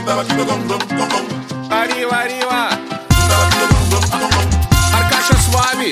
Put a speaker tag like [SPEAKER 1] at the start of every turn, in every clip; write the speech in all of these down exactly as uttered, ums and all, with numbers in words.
[SPEAKER 1] Арива, Арива, Аркаша с вами.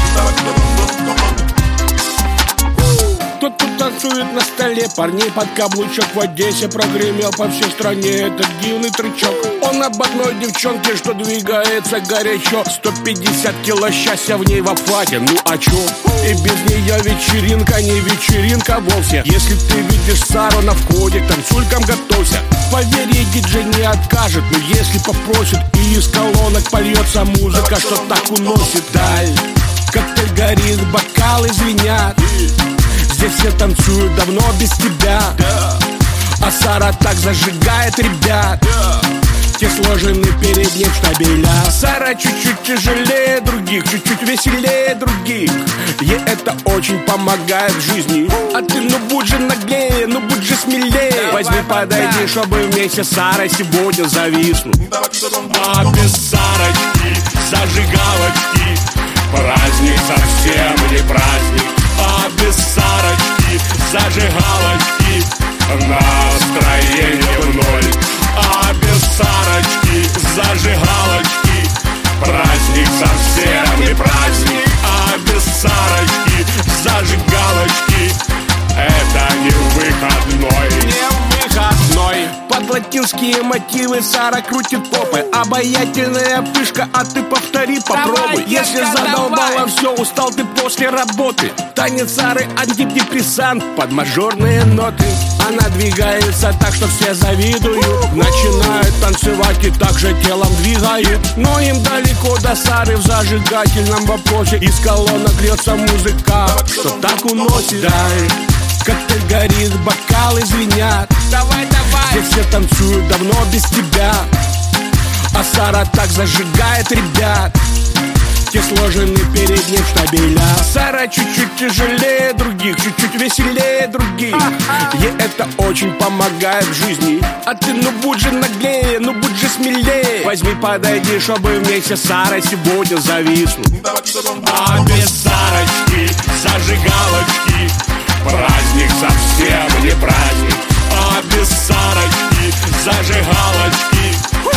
[SPEAKER 1] Тот, кто танцует на столе, парней под каблучок в Одессе прогремел по всей стране этот дивный трючок. Он об одной девчонке, что двигается горячо. сто пятьдесят кило счастья в ней в обхвате, ну а чё? И без нее вечеринка не вечеринка вовсе. Если ты видишь Сару на входе, к танцулькам готовься. Поверь, ей диджей не откажет, но если попросит, и из колонок польется музыка, что так уносит даль. Коктейль горит, бокалы звенят. Здесь все танцуют давно без тебя. А Сара так зажигает ребят. Те сложены перед ним штабеля. Сара чуть-чуть тяжелее других, чуть-чуть веселее других. Ей это очень помогает в жизни. А ты ну будь же наглее, ну будь же смелее. Возьми, подойди, чтобы вместе с Сарой сегодня зависнуть. А без Сарочки, зажигалочки, праздник совсем не праздник. А без Сарочки, зажигалочки, настроение в ноль. А без Сарочки, зажигалочки, праздник совсем не праздник. А без Сарочки, зажигалочки, это не выходной. Не выходной. Под латинские мотивы Сара крутит попы. Обаятельная пышка, а ты повтори, попробуй. Давай, если задолбала все, устал ты после работы. Танец Сары антидепрессант под мажорные ноты. Она двигается так, что все завидуют. Начинают танцевать и так же телом двигают. Но им далеко до Сары в зажигательном вопросе. Из колонок льется музыка, что так уносит даль. Коктейль горит, бокалы звенят. Давай, давай. Здесь все танцуют давно без тебя. А Сара так зажигает ребят. Те сложены перед ним штабеля. Сара чуть-чуть тяжелее других, чуть-чуть веселее других. Ей это очень помогает в жизни. А ты ну будь же наглее, ну будь же смелее. Возьми, подойди, чтобы вместе с Сарой сегодня зависнуть. А без Сарочки, зажигалочки, праздник совсем не праздник. А без Сарочки, зажигалочки,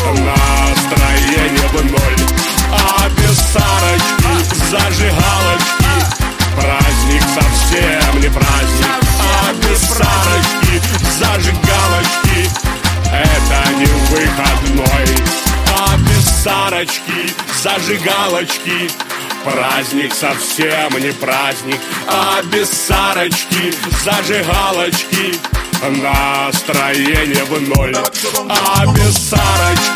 [SPEAKER 1] настроение в ноль. А без Сарочки, зажигалочки, праздник совсем не праздник. А без Сарочки, зажигалочки, это не выходной. А без Сарочки, зажигалочки, праздник совсем не праздник. А без Сарочки, зажигалочки, настроение в ноль. А без Сарочки,